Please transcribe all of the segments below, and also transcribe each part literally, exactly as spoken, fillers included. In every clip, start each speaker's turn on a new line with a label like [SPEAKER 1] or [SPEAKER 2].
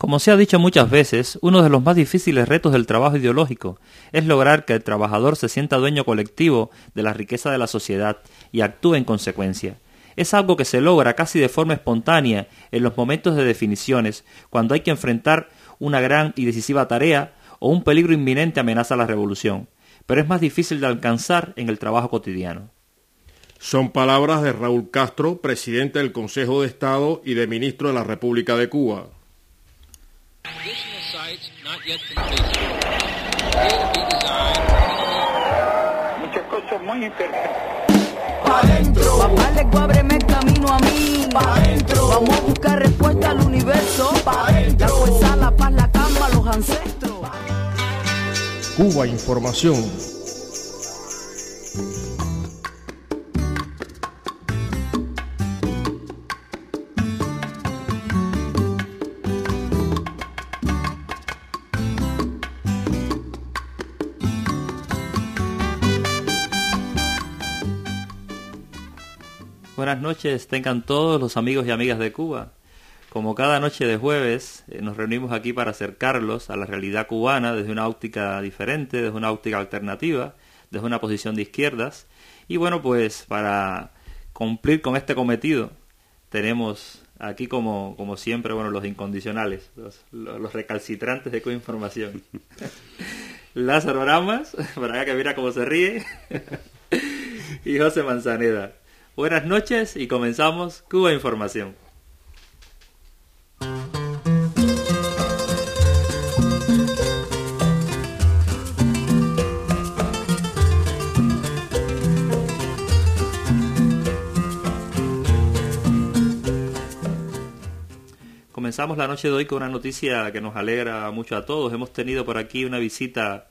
[SPEAKER 1] Como se ha dicho muchas veces, uno de los más difíciles retos del trabajo ideológico es lograr que el trabajador se sienta dueño colectivo de la riqueza de la sociedad y actúe en consecuencia. Es algo que se logra casi de forma espontánea en los momentos de definiciones, cuando hay que enfrentar una gran y decisiva tarea o un peligro inminente amenaza la revolución, pero es más difícil de alcanzar en el trabajo cotidiano.
[SPEAKER 2] Son palabras de Raúl Castro, presidente del Consejo de Estado y de ministro de la República de Cuba.
[SPEAKER 3] Muchas cosas muy interesantes.
[SPEAKER 4] Pa' adentro, papá le ábreme el camino a mí. Pa' adentro, vamos a buscar respuesta al universo. Pa' adentro, la fuerza, la paz, la calma, los ancestros.
[SPEAKER 2] Cuba Información.
[SPEAKER 1] Buenas noches, tengan todos los amigos y amigas de Cuba. Como cada noche de jueves, eh, nos reunimos aquí para acercarlos a la realidad cubana desde una óptica diferente, desde una óptica alternativa, desde una posición de izquierdas. Y bueno, pues para cumplir con este cometido, tenemos aquí como, como siempre, bueno, los incondicionales, los, los, los recalcitrantes de Cuba Información. Lázaro Ramas, por acá que mira cómo se ríe, y José Manzaneda. Buenas noches y comenzamos Cuba Información. Comenzamos la noche de hoy con una noticia que nos alegra mucho a todos. Hemos tenido por aquí una visita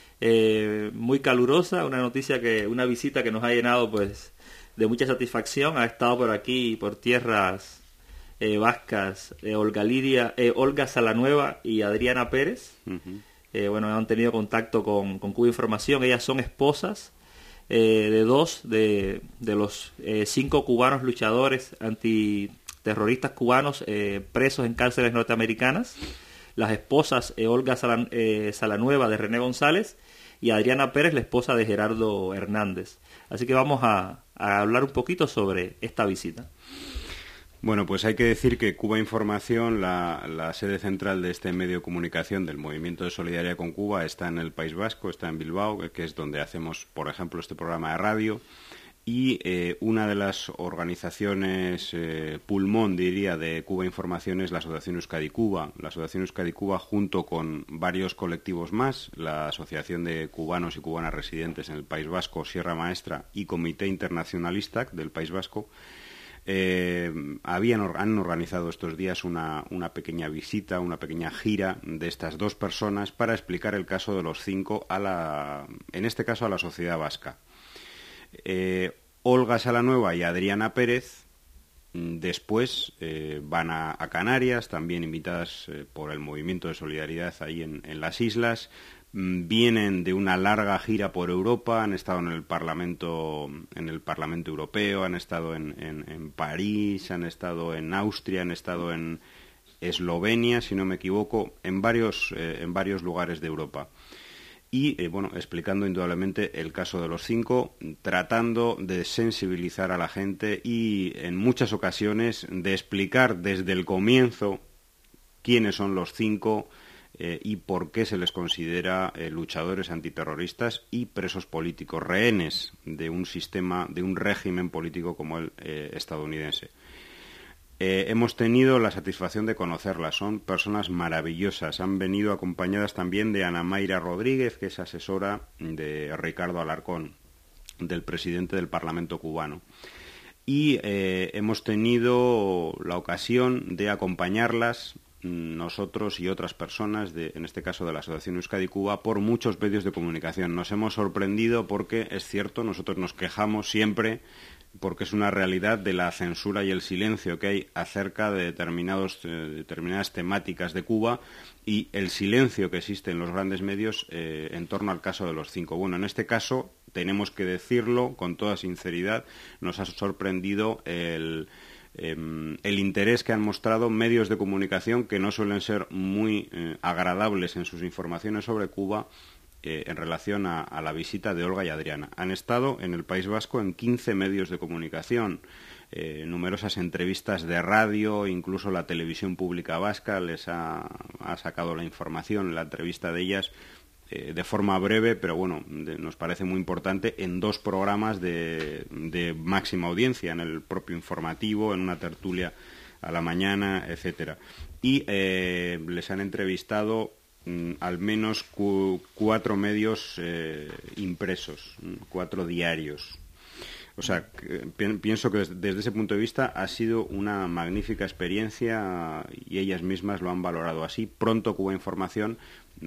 [SPEAKER 1] eh, muy calurosa, una noticia que, una visita que nos ha llenado pues de mucha satisfacción. Ha estado por aquí, por tierras eh, vascas, eh, Olga Lidia, eh, Olga Salanueva y Adriana Pérez. Uh-huh. Eh, bueno, han tenido contacto con, con Cuba Información. Ellas son esposas eh, de dos de, de los eh, cinco cubanos luchadores antiterroristas cubanos eh, presos en cárceles norteamericanas. Las esposas eh, Olga Salan, eh, Salanueva de René González y Adriana Pérez, la esposa de Gerardo Hernández. Así que vamos a, a hablar un poquito sobre esta visita.
[SPEAKER 5] Bueno, pues hay que decir que Cuba Información, la, la sede central de este medio de comunicación del Movimiento de Solidaridad con Cuba, está en el País Vasco, está en Bilbao, que es donde hacemos, por ejemplo, este programa de radio. Y eh, una de las organizaciones eh, pulmón, diría, de Cuba Información es la Asociación Euskadi Cuba. La Asociación Euskadi Cuba, junto con varios colectivos más, la Asociación de Cubanos y Cubanas Residentes en el País Vasco, Sierra Maestra, y Comité Internacionalista del País Vasco, eh, habían, han organizado estos días una, una pequeña visita, una pequeña gira de estas dos personas para explicar el caso de los cinco, a la, en este caso a la sociedad vasca. Eh, Olga Salanueva y Adriana Pérez después eh, van a, a Canarias, también invitadas eh, por el Movimiento de Solidaridad ahí en, en las islas. Mm, vienen de una larga gira por Europa, han estado en el Parlamento, en el Parlamento Europeo, han estado en, en, en París, han estado en Austria, han estado en Eslovenia, si no me equivoco, en varios, eh, en varios lugares de Europa. Y, eh, bueno, explicando indudablemente el caso de los cinco, tratando de sensibilizar a la gente y, en muchas ocasiones, de explicar desde el comienzo quiénes son los cinco eh, y por qué se les considera eh, luchadores antiterroristas y presos políticos, rehenes de un sistema, de un régimen político como el eh, estadounidense. Eh, hemos tenido la satisfacción de conocerlas, son personas maravillosas, han venido acompañadas también de Ana Mayra Rodríguez, que es asesora de Ricardo Alarcón, del presidente del Parlamento cubano. Y eh, hemos tenido la ocasión de acompañarlas nosotros y otras personas, de, en este caso de la Asociación Euskadi Cuba, por muchos medios de comunicación. Nos hemos sorprendido porque, es cierto, nosotros nos quejamos siempre porque es una realidad de la censura y el silencio que hay acerca de determinados, eh, determinadas temáticas de Cuba y el silencio que existe en los grandes medios eh, en torno al caso de los cinco. Bueno, en este caso, tenemos que decirlo con toda sinceridad, nos ha sorprendido el, eh, el interés que han mostrado medios de comunicación que no suelen ser muy eh, agradables en sus informaciones sobre Cuba eh, en relación a, a la visita de Olga y Adriana. Han estado en el País Vasco en quince medios de comunicación, eh, numerosas entrevistas de radio, incluso la televisión pública vasca les ha, ha sacado la información, la entrevista de ellas eh, de forma breve, pero bueno, de, nos parece muy importante, en dos programas de, de máxima audiencia, en el propio informativo, en una tertulia a la mañana, etcétera. Y eh, les han entrevistado mm, al menos cu cuatro medios eh, impresos, cuatro diarios. O sea, que, pi pienso que desde, desde ese punto de vista ha sido una magnífica experiencia y ellas mismas lo han valorado así. Pronto Cuba Información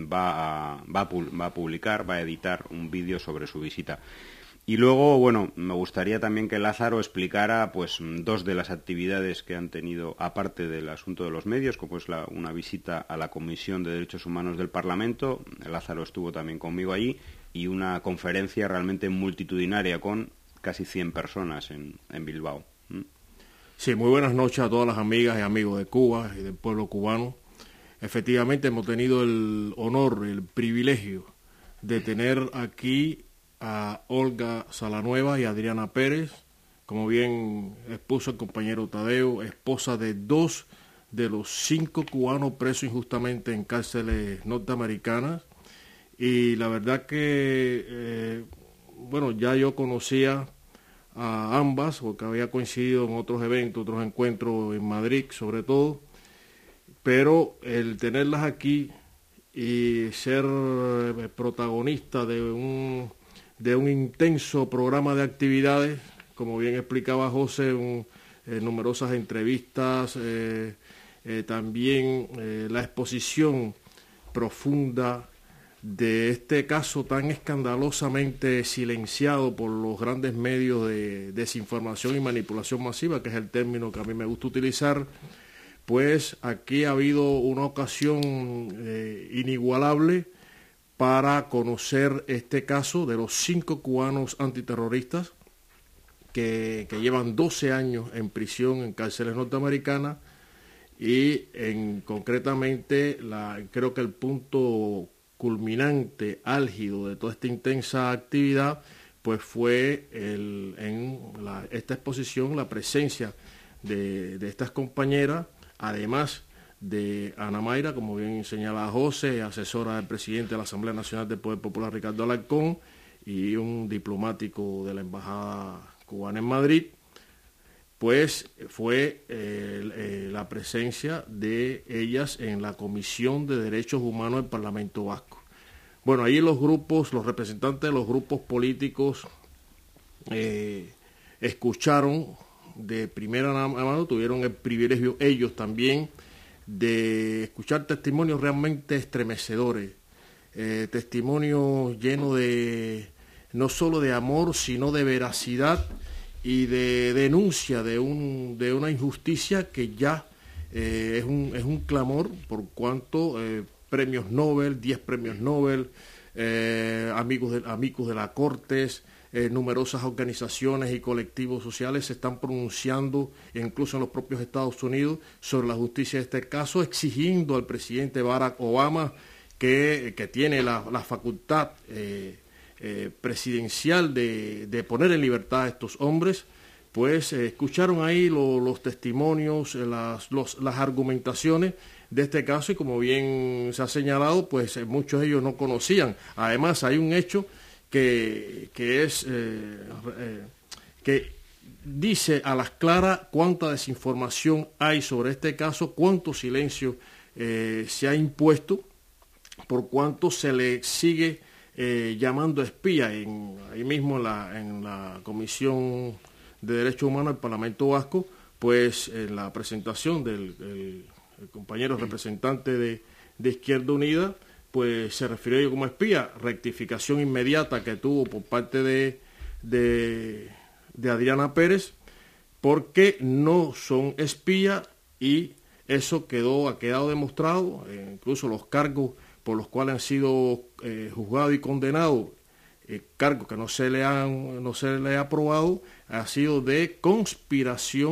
[SPEAKER 5] va a, va a, va a publicar, va a editar un vídeo sobre su visita. Y luego, bueno, me gustaría también que Lázaro explicara pues dos de las actividades que han tenido, aparte del asunto de los medios, como es la, una visita a la Comisión de Derechos Humanos del Parlamento. Lázaro estuvo también conmigo allí, y una conferencia realmente multitudinaria con casi cien personas en, en Bilbao. ¿Mm?
[SPEAKER 2] Sí, muy buenas noches a todas las amigas y amigos de Cuba y del pueblo cubano. Efectivamente hemos tenido el honor, el privilegio de tener aquí a Olga Salanueva y Adriana Pérez, como bien expuso el compañero Tadeo, esposa de dos de los cinco cubanos presos injustamente en cárceles norteamericanas. Y la verdad que, eh, bueno, ya yo conocía a ambas, porque había coincidido en otros eventos, otros encuentros en Madrid sobre todo, pero el tenerlas aquí y ser protagonista de un, de un intenso programa de actividades, como bien explicaba José, un, eh, numerosas entrevistas, eh, eh, también eh, la exposición profunda de este caso tan escandalosamente silenciado por los grandes medios de desinformación y manipulación masiva, que es el término que a mí me gusta utilizar. Pues aquí ha habido una ocasión eh, inigualable para conocer este caso de los cinco cubanos antiterroristas que, que llevan doce años en prisión en cárceles norteamericanas, y en concretamente la, creo que el punto culminante, álgido de toda esta intensa actividad, pues fue el, en la, esta exposición la presencia de, de estas compañeras, además de Ana Mayra, como bien señala José, asesora del presidente de la Asamblea Nacional del Poder Popular, Ricardo Alarcón, y un diplomático de la Embajada Cubana en Madrid. Pues fue eh, eh, la presencia de ellas en la Comisión de Derechos Humanos del Parlamento Vasco. Bueno, ahí los grupos, los representantes de los grupos políticos eh, escucharon de primera mano, tuvieron el privilegio ellos también de escuchar testimonios realmente estremecedores, eh, testimonios llenos de no solo de amor, sino de veracidad y de denuncia de, un, de una injusticia que ya eh, es, un, es un clamor, por cuanto eh, premios Nobel, diez premios Nobel, eh, amigos, de, amigos de la Cortes, eh, numerosas organizaciones y colectivos sociales se están pronunciando, incluso en los propios Estados Unidos, sobre la justicia de este caso, exigiendo al presidente Barack Obama, que, que tiene la, la facultad eh, Eh, presidencial de, de poner en libertad a estos hombres. Pues eh, escucharon ahí lo, los testimonios, eh, las, los, las argumentaciones de este caso, y como bien se ha señalado, pues eh, muchos de ellos no conocían. Además hay un hecho que, que es eh, eh, que dice a las claras cuánta desinformación hay sobre este caso, cuánto silencio eh, se ha impuesto, por cuánto se le sigue Eh, llamando espía en, ahí mismo en la, en la Comisión de Derechos Humanos del Parlamento Vasco. Pues en la presentación del el, el compañero representante de, de Izquierda Unida, pues se refirió a ello como espía, rectificación inmediata que tuvo por parte de, de, de Adriana Pérez, porque no son espías, y eso quedó, ha quedado demostrado, eh, incluso los cargos por los cuales han sido eh, juzgados y condenados, eh, cargos que no se le han no se le ha aprobado, ha sido de conspiración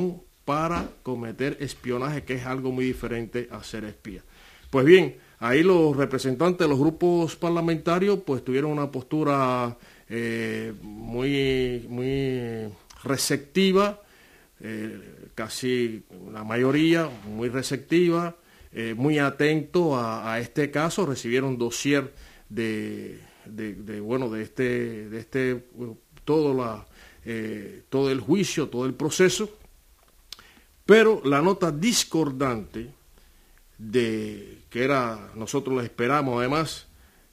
[SPEAKER 2] para cometer espionaje, que es algo muy diferente a ser espía. Pues bien, ahí los representantes de los grupos parlamentarios pues tuvieron una postura eh, muy, muy receptiva, eh, casi la mayoría muy receptiva, eh, muy atento a, a este caso. Recibieron dossier de, de, de bueno de este de este todo la eh, todo el juicio, todo el proceso, pero la nota discordante de que era, nosotros la esperamos además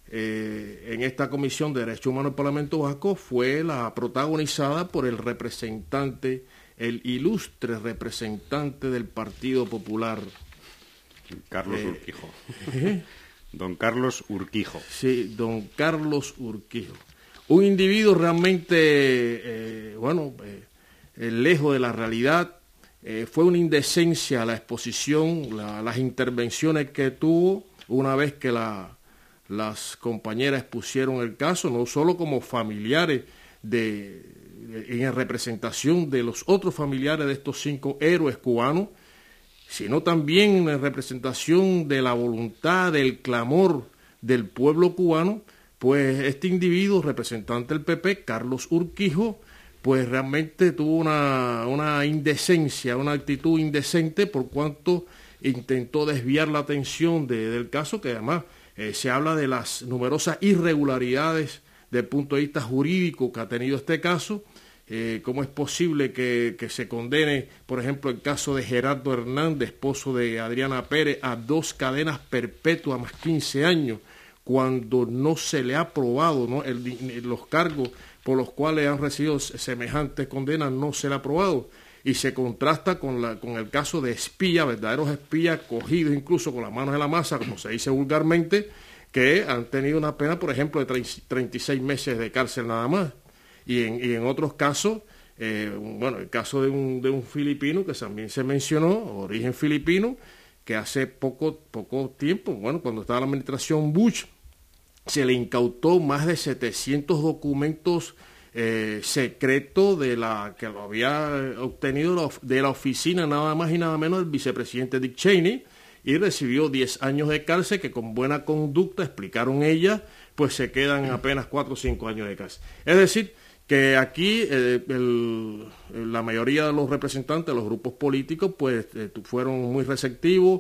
[SPEAKER 2] eh, en esta Comisión de Derechos Humanos del Parlamento Vasco, fue la protagonizada por el representante, el ilustre representante del Partido Popular,
[SPEAKER 5] Carlos
[SPEAKER 2] eh,
[SPEAKER 5] Urquijo.
[SPEAKER 2] ¿eh?
[SPEAKER 5] Don Carlos Urquijo.
[SPEAKER 2] Sí, don Carlos Urquijo. Un individuo realmente, eh, bueno, eh, lejos de la realidad. Eh, fue una indecencia la exposición, la, las intervenciones que tuvo una vez que la, las compañeras expusieron el caso, no solo como familiares, de, de, en representación de los otros familiares de estos cinco héroes cubanos, sino también en representación de la voluntad, del clamor del pueblo cubano. Pues este individuo, representante del P P, Carlos Urquijo, pues realmente tuvo una, una indecencia, una actitud indecente, por cuanto intentó desviar la atención de, del caso, que además eh, se habla de las numerosas irregularidades desde el punto de vista jurídico que ha tenido este caso. Eh, ¿Cómo es posible que, que se condene, por ejemplo, el caso de Gerardo Hernández, esposo de Adriana Pérez, a dos cadenas perpetuas más quince años, cuando no se le ha probado, ¿no? el, los cargos por los cuales han recibido semejantes condenas no se le ha aprobado? Y se contrasta con, la, con el caso de espías, verdaderos espías cogidos incluso con las manos en la masa, como se dice vulgarmente, que han tenido una pena, por ejemplo, de treinta y seis meses de cárcel nada más. Y en, y en otros casos, eh, bueno, el caso de un, de un filipino que también se mencionó, origen filipino, que hace poco, poco tiempo, bueno, cuando estaba la administración Bush, se le incautó más de setecientos documentos eh, secretos de la que lo había obtenido de la oficina nada más y nada menos del vicepresidente Dick Cheney, y recibió diez años de cárcel, que con buena conducta, explicaron ellas, pues se quedan apenas cuatro o cinco años de cárcel. Es decir, que aquí eh, el, la mayoría de los representantes de los grupos políticos pues eh, fueron muy receptivos,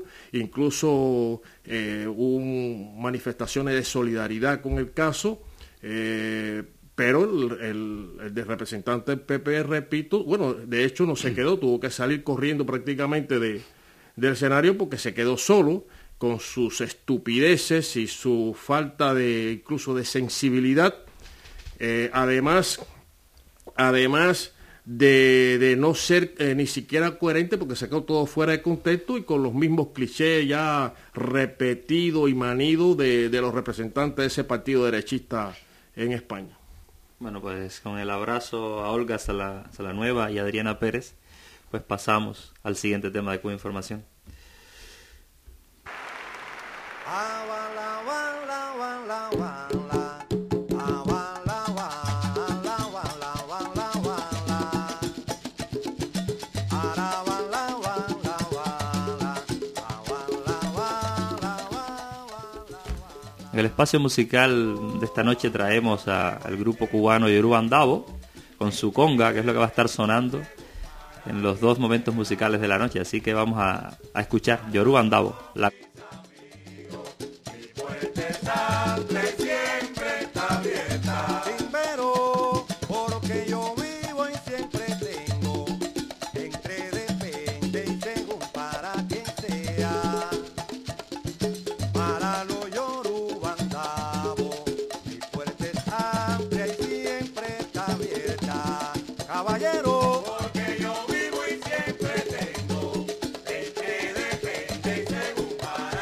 [SPEAKER 2] incluso eh, hubo manifestaciones de solidaridad con el caso, eh, pero el, el, el de representante del P P, repito, bueno, de hecho no se quedó, tuvo que salir corriendo prácticamente de, del escenario porque se quedó solo con sus estupideces y su falta de incluso de sensibilidad. Eh, además, además de, de no ser eh, ni siquiera coherente, porque sacó todo fuera de contexto y con los mismos clichés ya repetidos y manidos de, de los representantes de ese partido derechista en España.
[SPEAKER 1] Bueno, pues con el abrazo a Olga Sala, Salanueva y Adriana Pérez, pues pasamos al siguiente tema de Cuba Información. En el espacio musical de esta noche traemos a, al grupo cubano Yoruba Andabo con su conga, que es lo que va a estar sonando en los dos momentos musicales de la noche. Así que vamos a, a escuchar Yoruba Andabo. La...
[SPEAKER 6] Porque yo vivo y siempre tengo el que depende y según para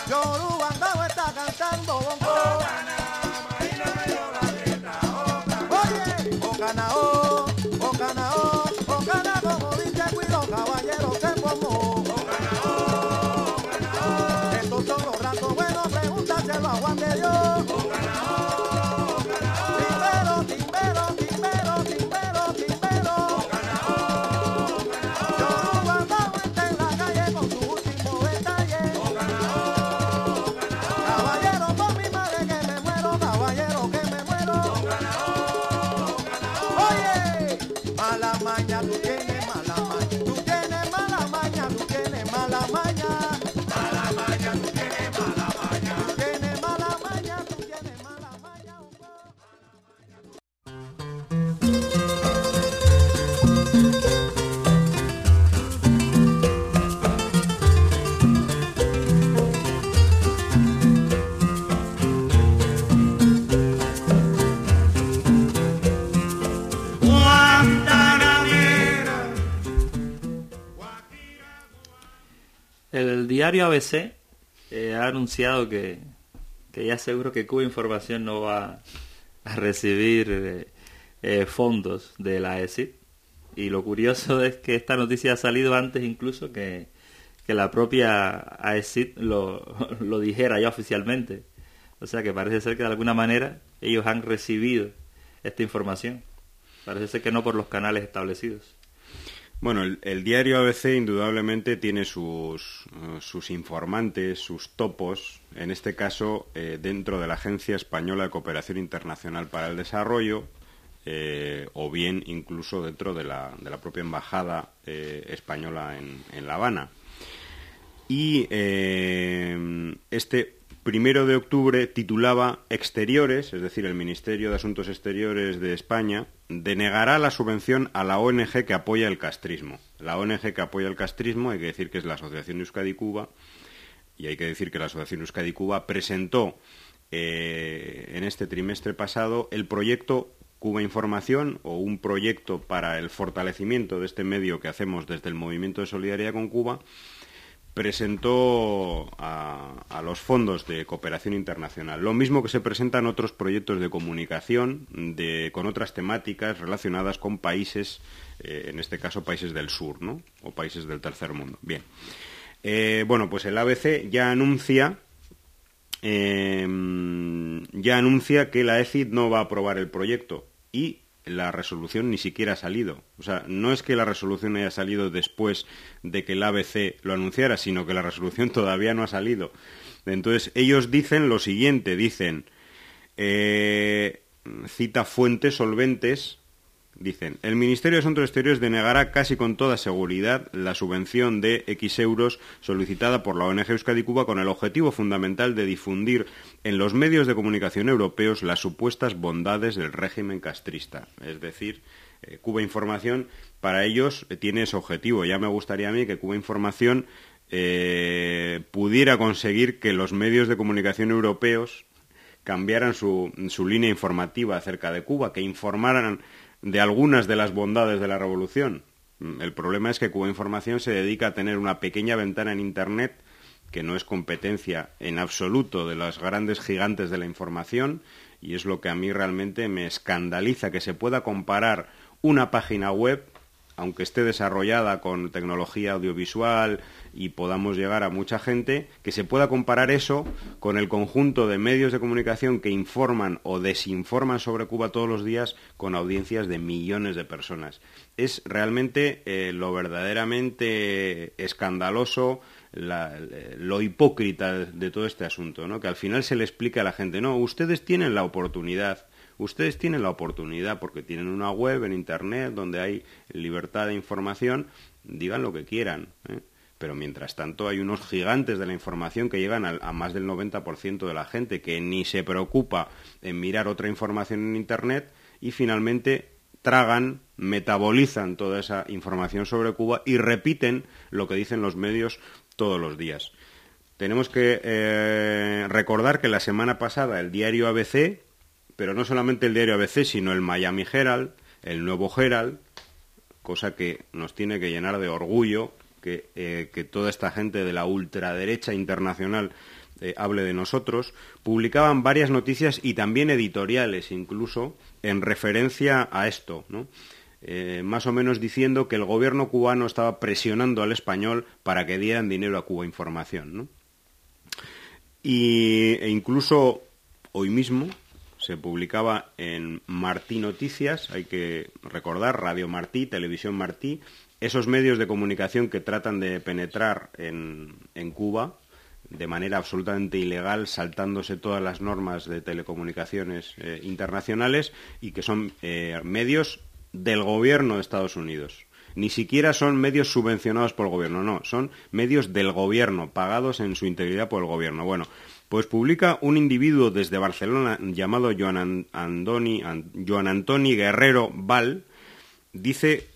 [SPEAKER 6] Yorubandao está cantando bongo. Oye, Ocanao, Ocanao, Ocana como dice Guido, caballero se formó. Estos son los ratos buenos, pregúntaselo a Juan de Dios. Timbero, timbero, timbero, timbero, timbero. Yorubandao está en la calle con su último detalle. Caballero, por mi madre que me muero, caballero que me muero. Oye, mala maña, tú tienes mala maña, tú tienes mala maña, tú tienes mala maña. Mala maña, tú tienes mala maña. Tú tienes mala maña, tú tienes mala maña.
[SPEAKER 1] El diario A B C eh, ha anunciado que, que ya seguro que Cuba Información no va a recibir eh, eh, fondos de la E S I D. Y lo curioso es que esta noticia ha salido antes incluso que, que la propia A E S I D lo, lo dijera ya oficialmente. O sea que parece ser que de alguna manera ellos han recibido esta información. Parece ser que no por los canales establecidos.
[SPEAKER 5] Bueno, el, el diario A B C indudablemente tiene sus, uh, sus informantes, sus topos, en este caso eh, dentro de la Agencia Española de Cooperación Internacional para el Desarrollo, eh, o bien incluso dentro de la, de la propia Embajada eh, Española en, en La Habana. Y eh, este primero de octubre titulaba Exteriores, es decir, el Ministerio de Asuntos Exteriores de España, denegará la subvención a la O N G que apoya el castrismo. La O N G que apoya el castrismo, hay que decir que es la Asociación Euskadi-Cuba, y hay que decir que la Asociación Euskadi-Cuba presentó eh, en este trimestre pasado el proyecto Cuba Información, o un proyecto para el fortalecimiento de este medio que hacemos desde el Movimiento de Solidaridad con Cuba. Presentó a, a los fondos de cooperación internacional. Lo mismo que se presentan otros proyectos de comunicación de, con otras temáticas relacionadas con países, eh, en este caso países del sur, ¿no? O países del tercer mundo. Bien. Eh, bueno, pues el A B C ya anuncia, eh, ya anuncia que la E C I D no va a aprobar el proyecto y la resolución ni siquiera ha salido. O sea, no es que la resolución haya salido después de que el A B C lo anunciara, sino que la resolución todavía no ha salido. Entonces, ellos dicen lo siguiente, dicen, eh, cita fuentes solventes, dicen, el Ministerio de Asuntos Exteriores denegará casi con toda seguridad la subvención de X euros solicitada por la O N G Euskadi-Cuba con el objetivo fundamental de difundir en los medios de comunicación europeos las supuestas bondades del régimen castrista. Es decir, eh, Cuba Información, para ellos, eh, tiene ese objetivo. Ya me gustaría a mí que Cuba Información eh, pudiera conseguir que los medios de comunicación europeos cambiaran su, su línea informativa acerca de Cuba, que informaran de algunas de las bondades de la revolución. El problema es que Cuba Información se dedica a tener una pequeña ventana en Internet que no es competencia en absoluto de los grandes gigantes de la información, y es lo que a mí realmente me escandaliza, que se pueda comparar una página web, aunque esté desarrollada con tecnología audiovisual y podamos llegar a mucha gente, que se pueda comparar eso con el conjunto de medios de comunicación que informan o desinforman sobre Cuba todos los días con audiencias de millones de personas. Es realmente eh, lo verdaderamente escandaloso, la, lo hipócrita de todo este asunto, ¿no? Que al final se le explica a la gente, no, ustedes tienen la oportunidad, Ustedes tienen la oportunidad, porque tienen una web en Internet donde hay libertad de información, digan lo que quieran, ¿eh? Pero mientras tanto hay unos gigantes de la información que llegan a, a más del noventa por ciento de la gente que ni se preocupa en mirar otra información en Internet y finalmente tragan, metabolizan toda esa información sobre Cuba y repiten lo que dicen los medios todos los días. Tenemos que eh, recordar que la semana pasada el diario A B C, pero no solamente el diario A B C, sino el Miami Herald, el Nuevo Herald, cosa que nos tiene que llenar de orgullo que, eh, que toda esta gente de la ultraderecha internacional eh, hable de nosotros, publicaban varias noticias y también editoriales incluso en referencia a esto, ¿no? Eh, más o menos diciendo que el gobierno cubano estaba presionando al español para que dieran dinero a Cuba Información, ¿no? Y, e incluso hoy mismo se publicaba en Martí Noticias, hay que recordar, Radio Martí, Televisión Martí, esos medios de comunicación que tratan de penetrar en, en Cuba de manera absolutamente ilegal, saltándose todas las normas de telecomunicaciones eh, internacionales, y que son eh, medios del gobierno de Estados Unidos. Ni siquiera son medios subvencionados por el gobierno, no, son medios del gobierno, pagados en su integridad por el gobierno. Bueno, pues publica un individuo desde Barcelona llamado Joan Antoni, Joan Antoni Guerrero Val, dice,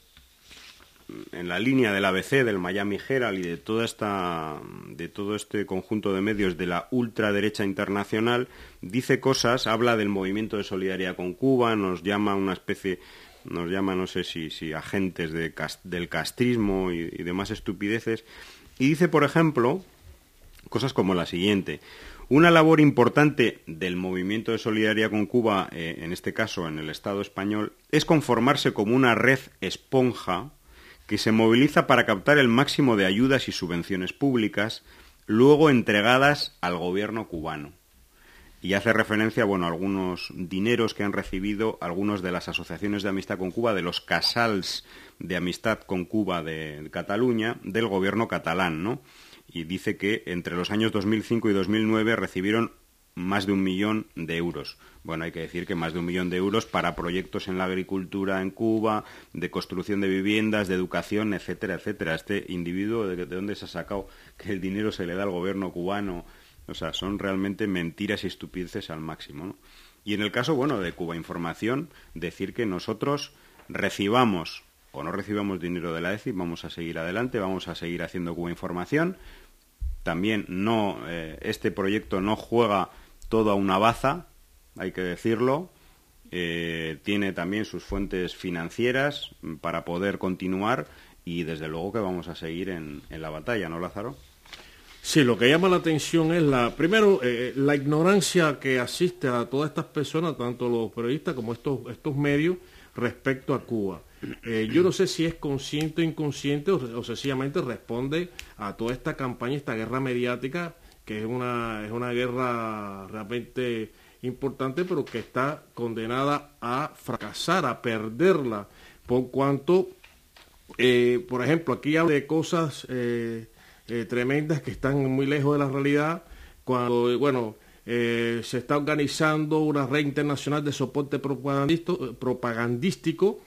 [SPEAKER 5] en la línea del A B C, del Miami Herald y de toda esta, de todo este conjunto de medios de la ultraderecha internacional, dice cosas, habla del movimiento de solidaridad con Cuba, nos llama una especie, nos llama, no sé si, si agentes de, del castrismo y, y demás estupideces, y dice, por ejemplo, cosas como la siguiente: una labor importante del movimiento de solidaridad con Cuba, eh, en este caso en el Estado español, es conformarse como una red esponja que se moviliza para captar el máximo de ayudas y subvenciones públicas, luego entregadas al gobierno cubano. Y hace referencia, bueno, a algunos dineros que han recibido algunos de las asociaciones de amistad con Cuba, de los casals de amistad con Cuba de Cataluña, del gobierno catalán, ¿no? Y dice que entre los años dos mil cinco y dos mil nueve recibieron más de un millón de euros. Bueno, hay que decir que más de un millón de euros para proyectos en la agricultura en Cuba, de construcción de viviendas, de educación, etcétera, etcétera. Este individuo, ¿de, de dónde se ha sacado que el dinero se le da al gobierno cubano? O sea, son realmente mentiras y estupideces al máximo, ¿no? Y en el caso, bueno, de Cuba Información, decir que nosotros recibamos o no recibamos dinero de la E C I, vamos a seguir adelante, vamos a seguir haciendo Cuba Información. También no, eh, este proyecto no juega todo a una baza, hay que decirlo. Eh, tiene también sus fuentes financieras para poder continuar, y desde luego que vamos a seguir en, en la batalla, ¿no, Lázaro?
[SPEAKER 2] Sí, lo que llama la atención es la, primero, eh, la ignorancia que asiste a todas estas personas, tanto los periodistas como estos, estos medios, respecto a Cuba. Eh, yo no sé si es consciente o inconsciente, o, o sencillamente responde a toda esta campaña, esta guerra mediática, que es una, es una guerra realmente importante, pero que está condenada a fracasar, a perderla, por cuanto, eh, por ejemplo, aquí habla de cosas eh, eh, tremendas que están muy lejos de la realidad, cuando, bueno, eh, se está organizando una red internacional de soporte propagandístico.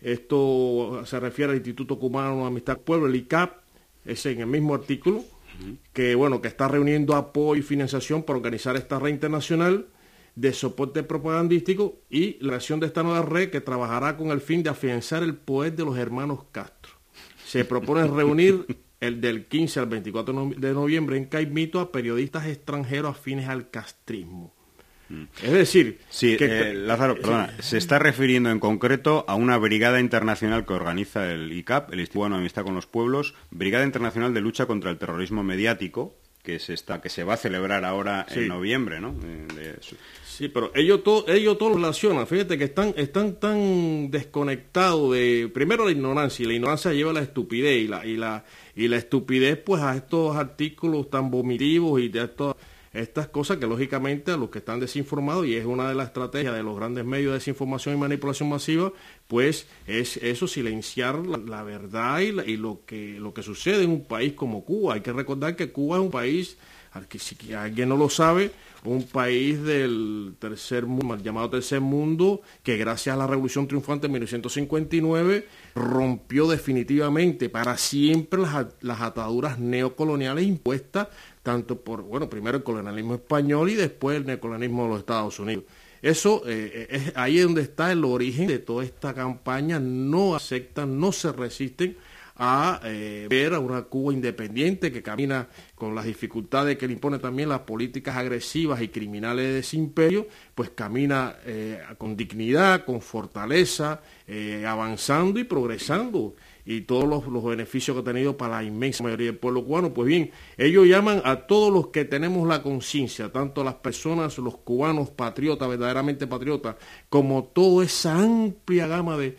[SPEAKER 2] Esto se refiere al Instituto Cubano de Amistad Pueblo, el I C A P, es en el mismo artículo, uh-huh. que bueno, que está reuniendo apoyo y financiación para organizar esta red internacional de soporte propagandístico, y la creación de esta nueva red que trabajará con el fin de afianzar el poder de los hermanos Castro. Se propone reunir el del quince al veinticuatro de noviembre en Caimito a periodistas extranjeros afines al castrismo. Es decir,
[SPEAKER 5] sí,
[SPEAKER 2] que,
[SPEAKER 5] eh, Lázaro, perdona, se está refiriendo en concreto a una brigada internacional que organiza el I C A P, el Instituto Cubano de Amistad con los Pueblos, Brigada Internacional de Lucha contra el Terrorismo Mediático, que se está, que se va a celebrar ahora sí. en noviembre, ¿no? De, de...
[SPEAKER 2] Sí, pero ellos todo, ellos todo lo relacionan. Fíjate que están, están tan desconectados de, primero, la ignorancia, y la ignorancia lleva a la estupidez, y la, y la, y la estupidez, pues, a estos artículos tan vomitivos y de estos, estas cosas que, lógicamente, a los que están desinformados, y es una de las estrategias de los grandes medios de desinformación y manipulación masiva, pues, es eso, silenciar la, la verdad y, la, y lo que, lo que sucede en un país como Cuba. Hay que recordar que Cuba es un país, al que si alguien no lo sabe, un país del tercer mundo, llamado tercer mundo, que gracias a la Revolución Triunfante en mil novecientos cincuenta y nueve rompió definitivamente para siempre las, las ataduras neocoloniales impuestas tanto por, bueno, primero el colonialismo español y después el neocolonialismo de los Estados Unidos. Eso, eh, es ahí es donde está el origen de toda esta campaña. No aceptan, no se resisten a eh, ver a una Cuba independiente que camina con las dificultades que le impone también las políticas agresivas y criminales de ese imperio, pues camina eh, con dignidad, con fortaleza, eh, avanzando y progresando. y todos los, los beneficios que ha tenido para la inmensa mayoría del pueblo cubano. Pues bien, ellos llaman a todos los que tenemos la conciencia, tanto las personas, los cubanos patriotas, verdaderamente patriotas, como toda esa amplia gama de,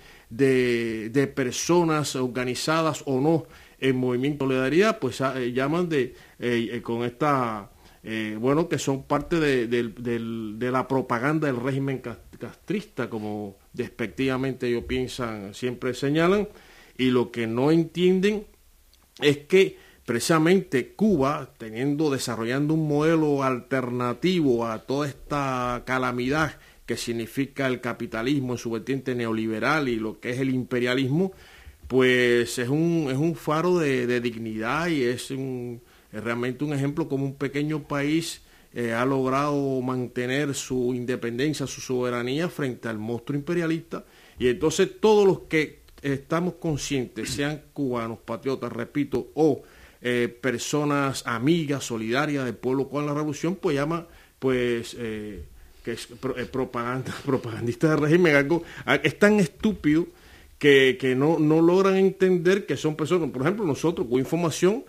[SPEAKER 2] de, de personas organizadas o no en Movimiento Solidaridad, pues eh, llaman de eh, eh, con esta, eh, bueno, que son parte de, de, de, de la propaganda del régimen castrista, como despectivamente ellos piensan, siempre señalan, y lo que no entienden es que precisamente Cuba, teniendo, desarrollando un modelo alternativo a toda esta calamidad que significa el capitalismo en su vertiente neoliberal y lo que es el imperialismo, pues es un, es un faro de, de dignidad y es, un, es realmente un ejemplo como un pequeño país eh, ha logrado mantener su independencia, su soberanía frente al monstruo imperialista. Y entonces todos los que estamos conscientes, sean cubanos, patriotas, repito, o eh, personas amigas, solidarias del pueblo con la revolución, pues llama, pues, eh, que es pro, eh, propaganda, propagandista del régimen, algo, es tan estúpido que, que no, no logran entender que son personas. Por ejemplo, nosotros con información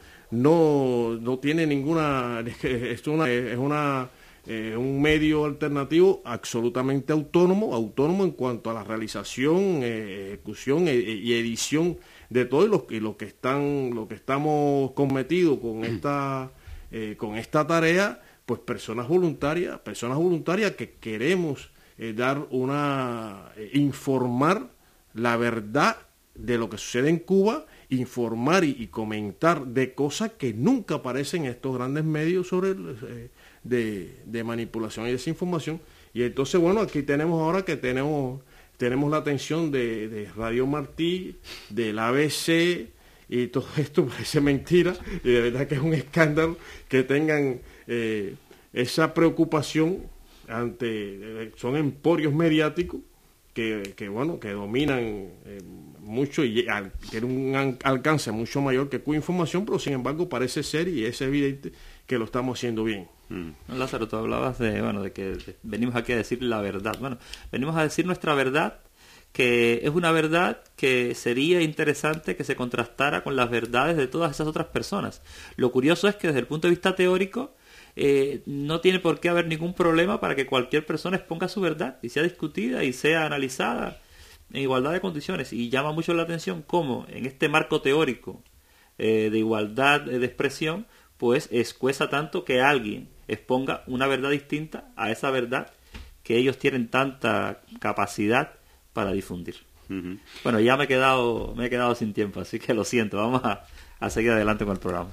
[SPEAKER 2] no, no tiene ninguna, es una, es una eh, un medio alternativo absolutamente autónomo, autónomo en cuanto a la realización, eh, ejecución eh, y edición de todo, y lo, y lo que están, lo que estamos cometidos con esta, eh, con esta tarea, pues personas voluntarias, personas voluntarias que queremos eh, dar una, eh, informar la verdad de lo que sucede en Cuba, informar y, y comentar de cosas que nunca aparecen en estos grandes medios sobre el, eh, de, de manipulación y desinformación. Y entonces, bueno, aquí tenemos ahora que tenemos tenemos la atención de, de Radio Martí, del A B C, y todo esto parece mentira, y de verdad que es un escándalo que tengan eh, esa preocupación ante, eh, son emporios mediáticos que, que bueno, que dominan eh, mucho y al, tienen un an, alcance mucho mayor que Cuba Información, pero sin embargo parece ser y es evidente que lo estamos haciendo bien.
[SPEAKER 1] Mm. Lázaro, tú hablabas de, bueno, de que de, venimos aquí a decir la verdad. Bueno, venimos a decir nuestra verdad, que es una verdad que sería interesante que se contrastara con las verdades de todas esas otras personas. Lo curioso es que desde el punto de vista teórico eh, no tiene por qué haber ningún problema para que cualquier persona exponga su verdad y sea discutida y sea analizada en igualdad de condiciones. Y llama mucho la atención cómo en este marco teórico eh, de igualdad de expresión, pues escueza tanto que alguien exponga una verdad distinta a esa verdad que ellos tienen tanta capacidad para difundir. Uh-huh. Bueno, ya me he quedado me he quedado sin tiempo, así que lo siento, vamos a, a seguir adelante con el programa.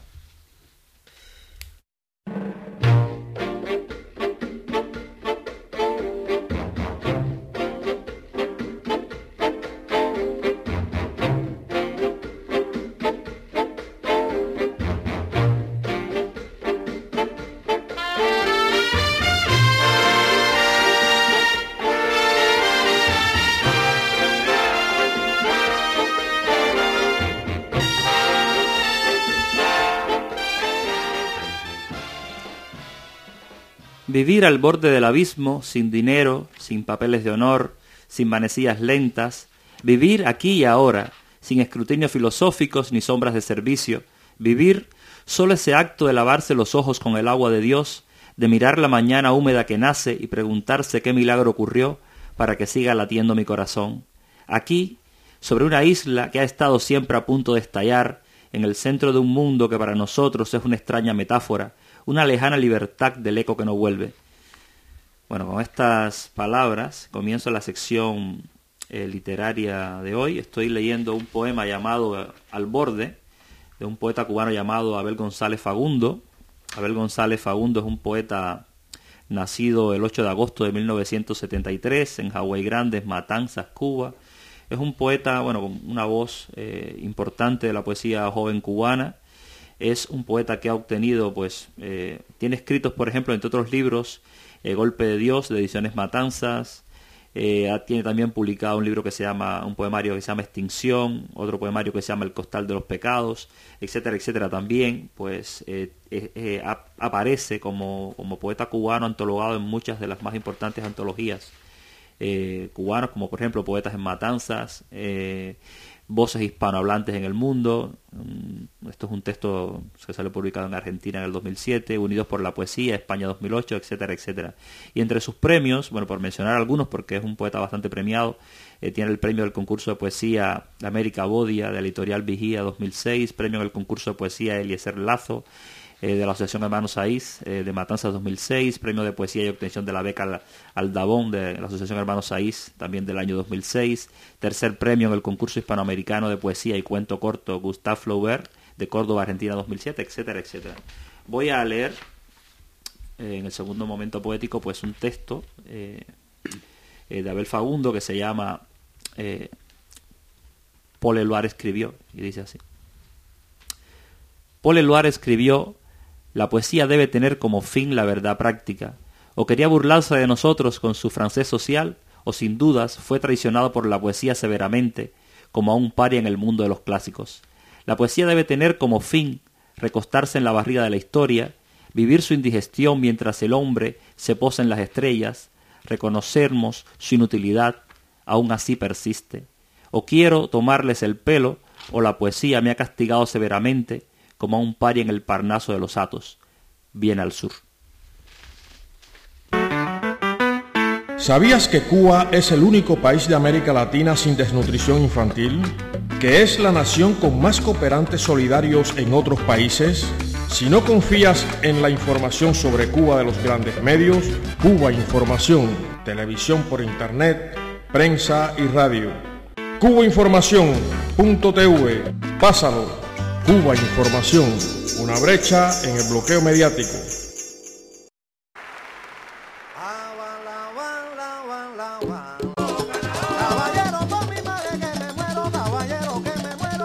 [SPEAKER 1] Vivir al borde del abismo, sin dinero, sin papeles de honor, sin manecillas lentas. Vivir aquí y ahora, sin escrutinios filosóficos ni sombras de servicio. Vivir solo ese acto de lavarse los ojos con el agua de Dios, de mirar la mañana húmeda que nace y preguntarse qué milagro ocurrió para que siga latiendo mi corazón. Aquí, sobre una isla que ha estado siempre a punto de estallar, en el centro de un mundo que para nosotros es una extraña metáfora, una lejana libertad del eco que no vuelve. Bueno, con estas palabras comienzo la sección eh, literaria de hoy. Estoy leyendo un poema llamado Al borde, de un poeta cubano llamado Abel González Fagundo. Abel González Fagundo es un poeta nacido el ocho de agosto de mil novecientos setenta y tres en Hawái Grandes, Matanzas, Cuba. Es un poeta, bueno, con una voz eh, importante de la poesía joven cubana. Es un poeta que ha obtenido, pues, eh, tiene escritos, por ejemplo, entre otros libros, eh, Golpe de Dios, de Ediciones Matanzas, eh, tiene también publicado un libro que se llama, un poemario que se llama Extinción, otro poemario que se llama El Costal de los Pecados, etcétera, etcétera. También, pues, eh, eh, eh, ap- aparece como, como poeta cubano antologado en muchas de las más importantes antologías eh, cubanas, como por ejemplo Poetas en Matanzas, eh, voces hispanohablantes en el mundo. Esto es un texto que salió publicado en Argentina en el dos mil siete, Unidos por la Poesía, España dos mil ocho, etcétera, etcétera. Y entre sus premios, bueno, por mencionar algunos, porque es un poeta bastante premiado, eh, tiene el premio del concurso de poesía América Bodia de la editorial Vigía dos mil seis, premio del concurso de poesía Eliezer Lazo, Eh, de la Asociación Hermanos Saiz eh, de Matanzas dos mil seis, premio de poesía y obtención de la beca al, Aldabón de la Asociación Hermanos Saiz también del año dos mil seis, tercer premio en el concurso hispanoamericano de poesía y cuento corto Gustave Flaubert de Córdoba, Argentina dos mil siete, etcétera, etcétera. Voy a leer eh, en el segundo momento poético pues un texto eh, eh, de Abel Fagundo que se llama eh, Paul Eluard escribió, y dice así: Paul Eluard escribió: la poesía debe tener como fin la verdad práctica. O quería burlarse de nosotros con su francés social, o sin dudas fue traicionado por la poesía severamente, como a un paria en el mundo de los clásicos. La poesía debe tener como fin recostarse en la barriga de la historia, vivir su indigestión mientras el hombre se posa en las estrellas, reconocernos su inutilidad, aún así persiste. O quiero tomarles el pelo, o la poesía me ha castigado severamente, como a un paria en el Parnaso de los Atos, bien al sur.
[SPEAKER 7] ¿Sabías que Cuba es el único país de América Latina sin desnutrición infantil? ¿Que es la nación con más cooperantes solidarios en otros países? Si no confías en la información sobre Cuba de los grandes medios, Cuba Información, televisión por internet, prensa y radio. cuba información punto t v, pásalo. Cuba Información, una brecha en el bloqueo mediático.
[SPEAKER 6] Caballero, por mi madre que me muero, caballero, que me muero.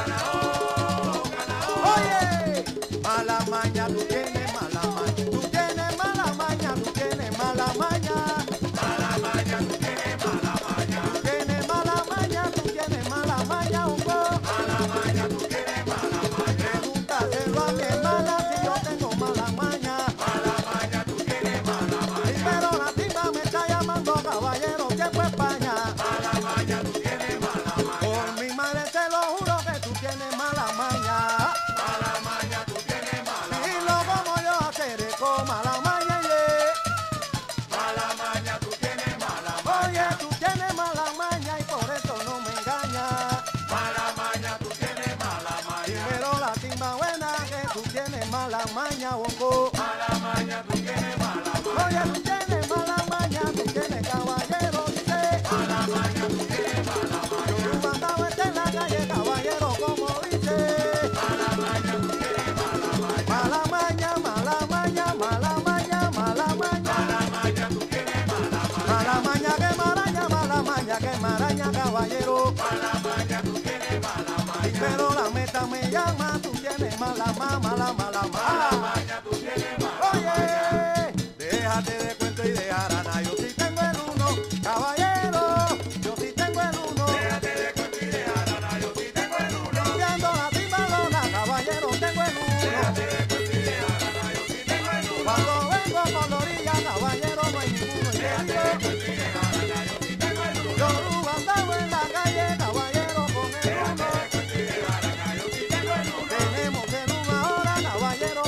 [SPEAKER 6] Oye, mala maña, tú tienes mala maña, tú tienes mala maña, tú tienes mala maña. Mala maña, tú tienes mala maña, tú tienes mala maña, tú tienes mala maña, un poco. Mala maña, tú tienes mala maña. Pregúntaselo a mi hermana si yo tengo mala maña. Mala maña, tú tienes mala maña. Pero la tipa me está llamando caballero, que fue España. Mala maña, tú tienes mala maña. Por mi madre te lo juro que tú tienes mala maña. Mala maña, tú tienes mala maña. Y lo como yo hacer con mala maña, yeah. Mala maña, tú tienes mala maña. Oye, tú tienes mala maña y por eso no me engañas. Mala maña, tú tienes mala maña. Pero la timba buena que tú tienes mala maña, bongo. Mala maña, tú tienes mala maña. Oye, tú tienes mala maña, tú tienes caballero, dice. Mala maña, tú tienes mala maña. Yo mandaba este en la calle, caballero, como dice. Mala maña, tú tienes mala maña. Mala maña, mala maña, mala maña, mala maña. Mala maña, tú tienes mala maña. Mala maña que maraña, mala maña que maraña, caballero. Mala maña, tú tienes mala maña. Pero la meta me llama, tú tienes mala maña, mala, mala, mala maña, tú tienes mala maña. Oye, déjate de cuento y de arana, yo sí tengo el uno, caballero, yo sí tengo el uno. Déjate de cuento y de arana, yo sí tengo el uno. Limpiando la timbalona, caballero, tengo el uno. Déjate de cuento y de arana, yo sí tengo el uno. Cuando vengo por la orilla, caballero, no hay ninguno. Déjate de cuento y de arana, yo sí tengo el uno. Yo andaba en la calle, caballero, con el uno. Déjate de cuento y de arana, yo sí tengo el uno. Tenemos el uno ahora, caballero,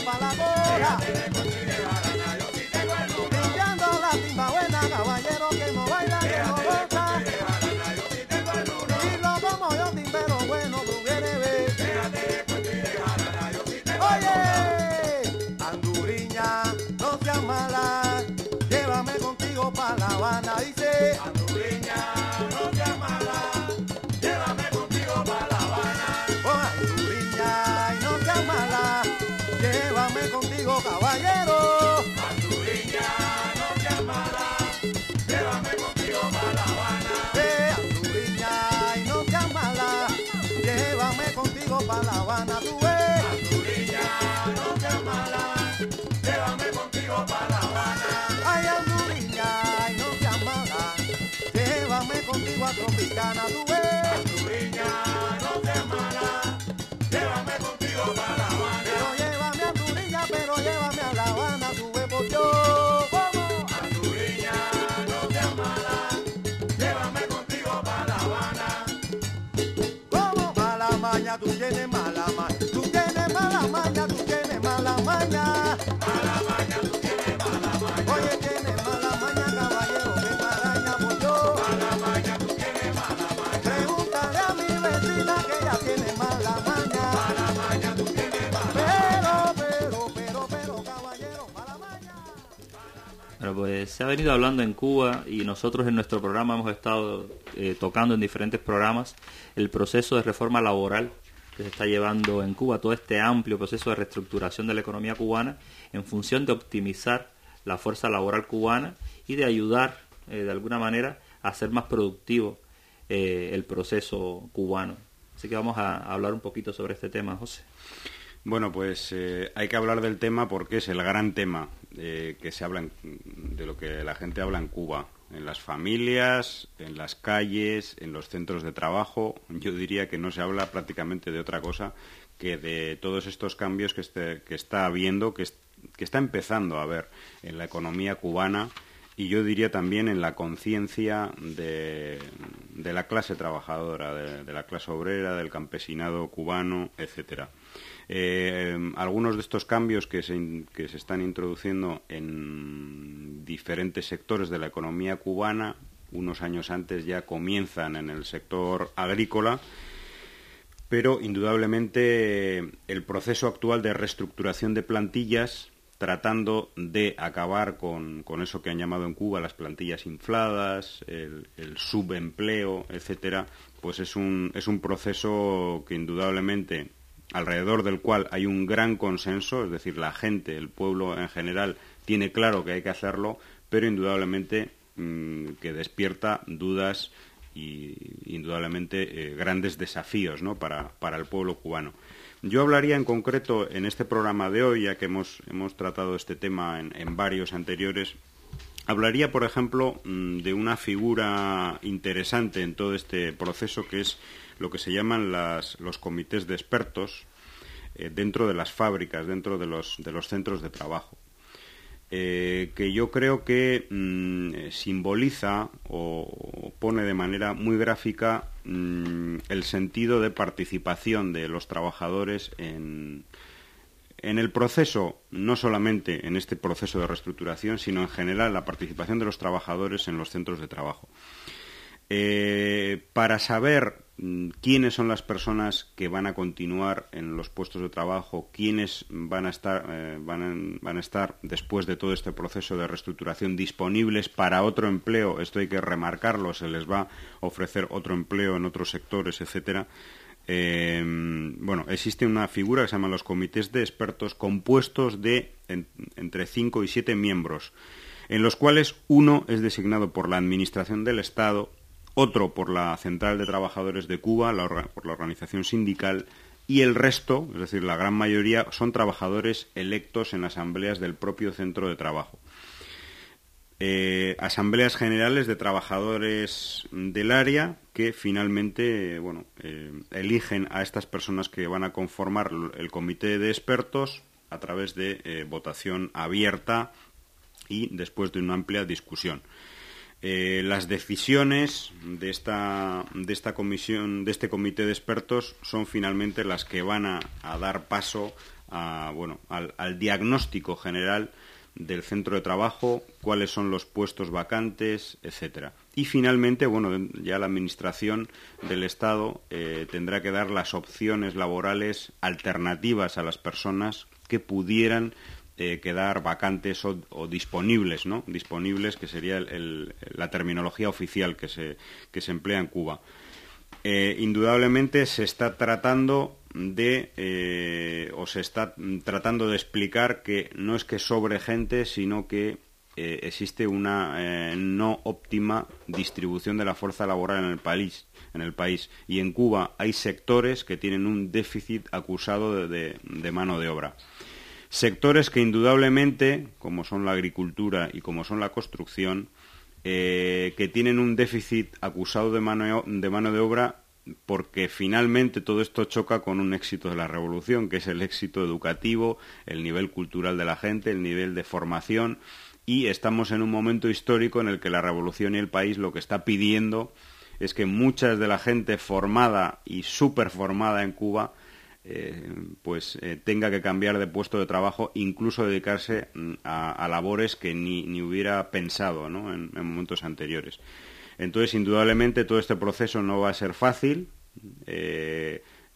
[SPEAKER 1] Bueno, pues se ha venido hablando en Cuba y nosotros en nuestro programa hemos estado eh, tocando en diferentes programas el proceso de reforma laboral que se está llevando en Cuba, todo este amplio proceso de reestructuración de la economía cubana en función de optimizar la fuerza laboral cubana y de ayudar eh, de alguna manera a hacer más productivo eh, el proceso cubano. Así que vamos a, a hablar un poquito sobre este tema, José.
[SPEAKER 5] Bueno, pues eh, hay que hablar del tema porque es el gran tema eh, que se habla en, de lo que la gente habla en Cuba, en las familias, en las calles, en los centros de trabajo. Yo diría que no se habla prácticamente de otra cosa que de todos estos cambios que, este, que está habiendo, que, es, que está empezando a haber en la economía cubana y yo diría también en la conciencia de, de la clase trabajadora, de, de la clase obrera, del campesinado cubano, etcétera. Eh, algunos de estos cambios que se, que se están introduciendo en diferentes sectores de la economía cubana, unos años antes ya comienzan en el sector agrícola, pero indudablemente el proceso actual de reestructuración de plantillas, tratando de acabar con, con eso que han llamado en Cuba las plantillas infladas, el, el subempleo, etcétera, pues es un, es un proceso que indudablemente alrededor del cual hay un gran consenso, es decir, la gente, el pueblo en general, tiene claro que hay que hacerlo, pero indudablemente mmm, que despierta dudas y indudablemente eh, grandes desafíos, ¿no?, para, para el pueblo cubano. Yo hablaría en concreto en este programa de hoy, ya que hemos, hemos tratado este tema en, en varios anteriores, hablaría, por ejemplo, mmm, de una figura interesante en todo este proceso, que es lo que se llaman las, los comités de expertos eh, dentro de las fábricas, dentro de los, de los centros de trabajo, eh, que yo creo que mmm, simboliza o, o pone de manera muy gráfica mmm, el sentido de participación de los trabajadores en, en el proceso, no solamente en este proceso de reestructuración, sino en general la participación de los trabajadores en los centros de trabajo. Eh, para saber quiénes son las personas que van a continuar en los puestos de trabajo, quiénes van a estar, eh, van a, van a estar después de todo este proceso de reestructuración disponibles para otro empleo, esto hay que remarcarlo, se les va a ofrecer otro empleo en otros sectores, etcétera. Eh, bueno, existe una figura que se llama los comités de expertos compuestos de en, entre cinco y siete miembros, en los cuales uno es designado por la Administración del Estado, otro por la Central de Trabajadores de Cuba, la, por la organización sindical, y el resto, es decir, la gran mayoría, son trabajadores electos en asambleas del propio centro de trabajo. Eh, asambleas generales de trabajadores del área que finalmente, bueno, eh, eligen a estas personas que van a conformar el comité de expertos a través de eh, votación abierta y después de una amplia discusión. Eh, las decisiones de esta, de esta comisión, de este comité de expertos, son finalmente las que van a, a dar paso a, bueno, al, al diagnóstico general del centro de trabajo, cuáles son los puestos vacantes, etcétera. Y finalmente, bueno, ya la Administración del Estado eh, tendrá que dar las opciones laborales alternativas a las personas que pudieran Eh, quedar vacantes o, o disponibles, ¿no? Disponibles, que sería el, el, la terminología oficial que se, que se emplea en Cuba. Eh, indudablemente se está tratando de, eh, o se está tratando de explicar que no es que sobre gente, sino que eh, existe una eh, no óptima distribución de la fuerza laboral en el país, en el país. Y en Cuba hay sectores que tienen un déficit acusado de, de, de mano de obra. Sectores que indudablemente, como son la agricultura y como son la construcción, eh, que tienen un déficit acusado de mano, de mano de obra porque finalmente todo esto choca con un éxito de la revolución, que es el éxito educativo, el nivel cultural de la gente, el nivel de formación, y estamos en un momento histórico en el que la revolución y el país lo que está pidiendo es que mucha de la gente formada y súper formada en Cuba Eh, pues eh, tenga que cambiar de puesto de trabajo, incluso dedicarse a, a labores que ni, ni hubiera pensado, ¿no?, en, en momentos anteriores. Entonces, indudablemente, todo este proceso no va a ser fácil. Eh,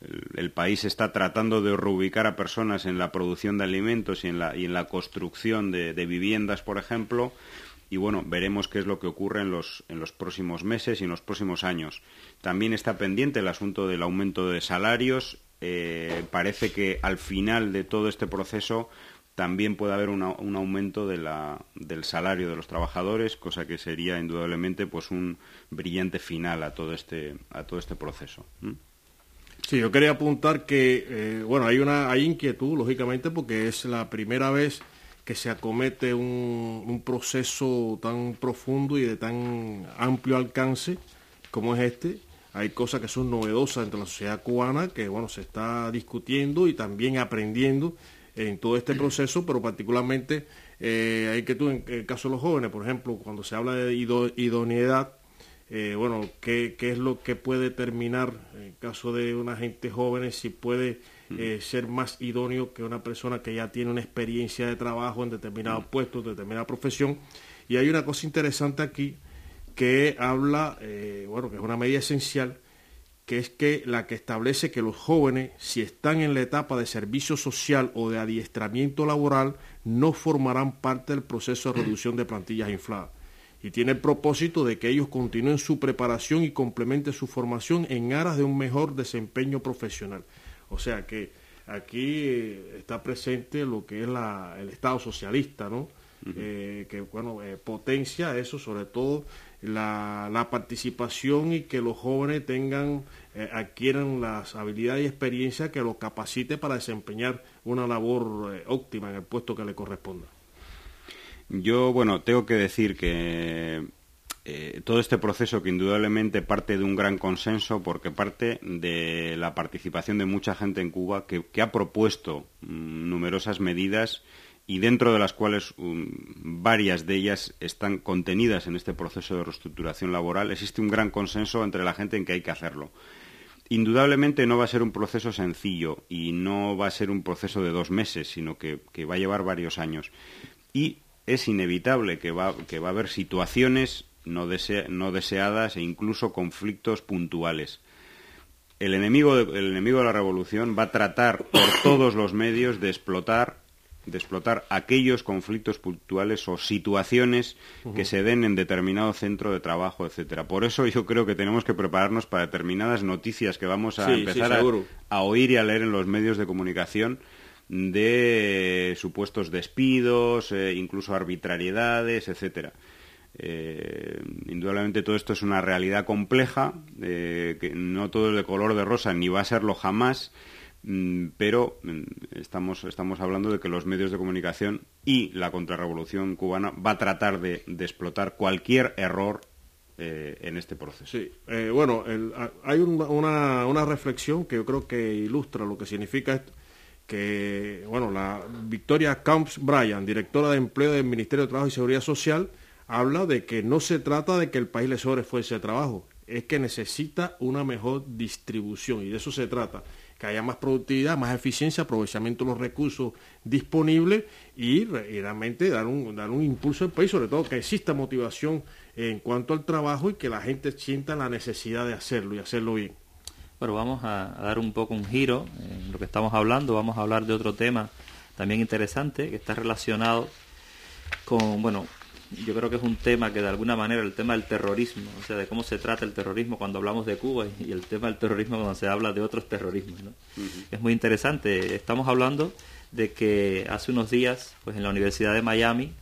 [SPEAKER 5] el, el país está tratando de reubicar a personas en la producción de alimentos y en la, y en la construcción de, de viviendas, por ejemplo. Y bueno, veremos qué es lo que ocurre en los, en los próximos meses y en los próximos años. También está pendiente el asunto del aumento de salarios. Eh, parece que al final de todo este proceso también puede haber una, un aumento de la, del salario de los trabajadores, cosa que sería indudablemente pues un brillante final a todo este, a todo este proceso. ¿Mm?
[SPEAKER 2] Sí, yo quería apuntar que, eh, bueno, hay una hay inquietud, lógicamente, porque es la primera vez que se acomete un, un proceso tan profundo y de tan amplio alcance como es este. Hay cosas que son novedosas entre la sociedad cubana que, bueno, se está discutiendo y también aprendiendo en todo este proceso, pero particularmente eh, hay que tú, en el caso de los jóvenes, por ejemplo, cuando se habla de ido, idoneidad, eh, bueno, ¿qué, qué es lo que puede determinar en el caso de una gente joven, si puede Eh, ser más idóneo que una persona que ya tiene una experiencia de trabajo en determinados puestos, en determinada profesión? Y hay una cosa interesante aquí que habla, eh, bueno, que es una medida esencial, que es que la que establece que los jóvenes, si están en la etapa de servicio social o de adiestramiento laboral, no formarán parte del proceso de reducción de plantillas infladas. Y tiene el propósito de que ellos continúen su preparación y complementen su formación en aras de un mejor desempeño profesional. O sea que aquí eh, está presente lo que es la, el Estado socialista, ¿no? Uh-huh. Eh, que, bueno, eh, potencia eso, sobre todo la, la participación y que los jóvenes tengan, eh, adquieran las habilidades y experiencias que los capacite para desempeñar una labor eh, óptima en el puesto que le corresponda.
[SPEAKER 5] Yo, bueno, tengo que decir que Eh, todo este proceso, que indudablemente parte de un gran consenso, porque parte de la participación de mucha gente en Cuba que, que ha propuesto um, numerosas medidas y dentro de las cuales um, varias de ellas están contenidas en este proceso de reestructuración laboral. Existe un gran consenso entre la gente en que hay que hacerlo. Indudablemente no va a ser un proceso sencillo y no va a ser un proceso de dos meses, sino que, que va a llevar varios años. Y es inevitable que va, que va a haber situaciones No, desea, no deseadas e incluso conflictos puntuales. El enemigo, de, el enemigo de la revolución va a tratar por todos los medios de explotar, de explotar aquellos conflictos puntuales o situaciones uh-huh. que se den en determinado centro de trabajo, etcétera. Por eso yo creo que tenemos que prepararnos para determinadas noticias que vamos a sí, empezar sí, a, a oír y a leer en los medios de comunicación, de supuestos despidos, eh, incluso arbitrariedades, etcétera. Eh, indudablemente todo esto es una realidad compleja, eh, que no todo es de color de rosa, ni va a serlo jamás, mmm, pero mmm, estamos, estamos hablando de que los medios de comunicación y la contrarrevolución cubana va a tratar de, de explotar cualquier error eh, en este proceso.
[SPEAKER 2] Sí, eh, bueno, el, hay un, una, una reflexión que yo creo que ilustra lo que significa esto, que, bueno, la Victoria Camps Bryan, directora de Empleo del Ministerio de Trabajo y Seguridad Social, habla de que no se trata de que el país le sobre fuerza de trabajo, es que necesita una mejor distribución, y de eso se trata, que haya más productividad, más eficiencia, aprovechamiento de los recursos disponibles y, y realmente dar un, dar un impulso al país, sobre todo que exista motivación en cuanto al trabajo y que la gente sienta la necesidad de hacerlo y hacerlo bien.
[SPEAKER 1] Bueno, vamos a, a dar un poco un giro en lo que estamos hablando, vamos a hablar de otro tema también interesante que está relacionado con, bueno, yo creo que es un tema que de alguna manera, el tema del terrorismo, o sea, de cómo se trata el terrorismo cuando hablamos de Cuba y el tema del terrorismo cuando se habla de otros terrorismos, ¿no? Uh-huh. Es muy interesante. Estamos hablando de que hace unos días, pues en la Universidad de Miami,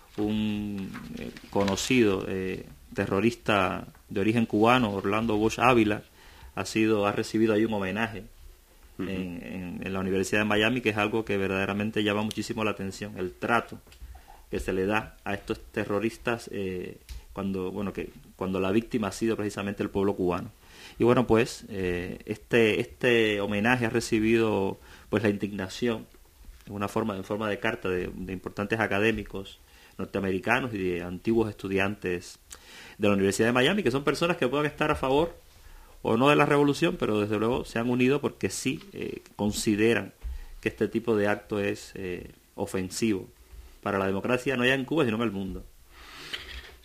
[SPEAKER 1] un eh, conocido eh, terrorista de origen cubano, Orlando Bosch Ávila, ha sido, ha recibido ahí un homenaje uh-huh. en, en, en la Universidad de Miami, que es algo que verdaderamente llama muchísimo la atención, el trato que se le da a estos terroristas eh, cuando bueno que cuando la víctima ha sido precisamente el pueblo cubano. Y bueno, pues eh, este este homenaje ha recibido pues la indignación en una forma en forma de carta de, de importantes académicos norteamericanos y de antiguos estudiantes de la Universidad de Miami, que son personas que puedan estar a favor o no de la revolución, pero desde luego se han unido porque sí eh, consideran que este tipo de acto es eh, ofensivo para la democracia, no ya en Cuba, sino en el mundo.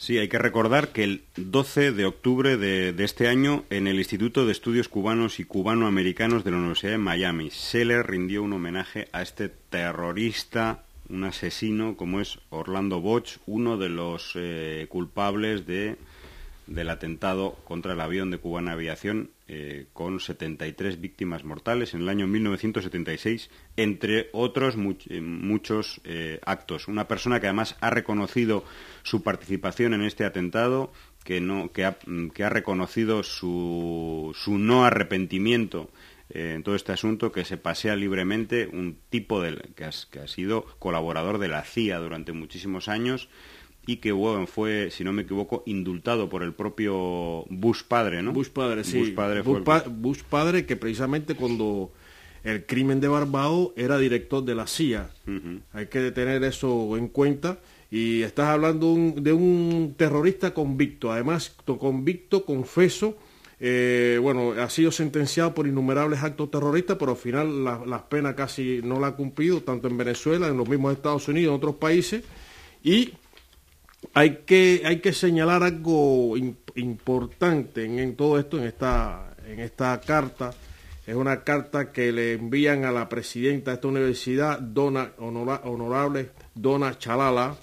[SPEAKER 5] Sí, hay que recordar que el doce de octubre de, de este año, en el Instituto de Estudios Cubanos y Cubanoamericanos de la Universidad de Miami, se le rindió un homenaje a este terrorista, un asesino como es Orlando Bosch, uno de los eh, culpables de, del atentado contra el avión de Cubana Aviación, eh, con setenta y tres víctimas mortales en el año mil novecientos setenta y seis, entre otros much, eh, muchos eh, actos. Una persona que además ha reconocido su participación en este atentado, que, no, que, ha, que ha reconocido su, su no arrepentimiento eh, en todo este asunto, que se pasea libremente, un tipo de, que, ha, que ha sido colaborador de la C I A durante muchísimos años, y que bueno, fue, si no me equivoco, indultado por el propio Bush padre, ¿no?
[SPEAKER 2] Bush padre, sí.
[SPEAKER 5] Bush padre,
[SPEAKER 2] Bush,
[SPEAKER 5] fue
[SPEAKER 2] pa Bush padre, que precisamente cuando el crimen de Barbados era director de la C I A. Uh-huh. Hay que tener eso en cuenta. Y estás hablando un, de un terrorista convicto, además convicto, confeso. Eh, bueno, ha sido sentenciado por innumerables actos terroristas, pero al final las la penas casi no la ha cumplido, tanto en Venezuela, en los mismos Estados Unidos, en otros países. Y Hay que, hay que señalar algo in, importante en, en todo esto, en esta, en esta carta. Es una carta que le envían a la presidenta de esta universidad, Donna, honora, honorable Donna Chalala.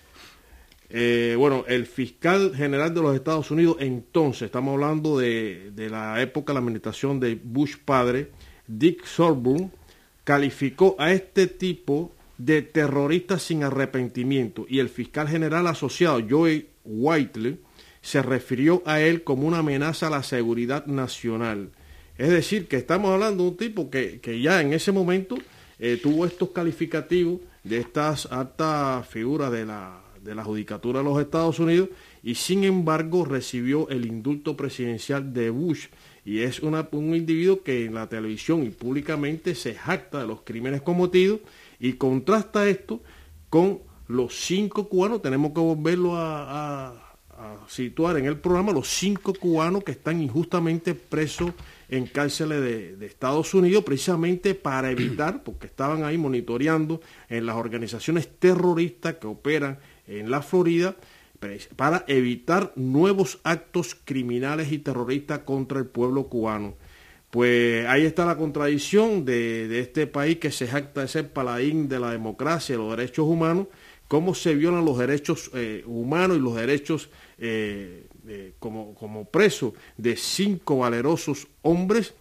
[SPEAKER 2] Eh, bueno, el fiscal general de los Estados Unidos entonces, estamos hablando de, de la época de la administración de Bush padre, Dick Sorburn, calificó a este tipo de terroristas sin arrepentimiento, y el fiscal general asociado Joe Whiteley se refirió a él como una amenaza a la seguridad nacional. Es decir, que estamos hablando de un tipo que, que ya en ese momento eh, tuvo estos calificativos de estas altas figuras de la, de la judicatura de los Estados Unidos, y sin embargo recibió el indulto presidencial de Bush, y es una, un individuo que en la televisión y públicamente se jacta de los crímenes cometidos. Y contrasta esto con los cinco cubanos, tenemos que volverlo a, a, a situar en el programa, los cinco cubanos que están injustamente presos en cárceles de, de Estados Unidos, precisamente para evitar, porque estaban ahí monitoreando en las organizaciones terroristas que operan en la Florida, para evitar nuevos actos criminales y terroristas contra el pueblo cubano. Pues ahí está la contradicción de, de este país que se jacta de ser paladín de la democracia y los derechos humanos, cómo se violan los derechos eh, humanos y los derechos eh, eh, como, como presos de cinco valerosos hombres,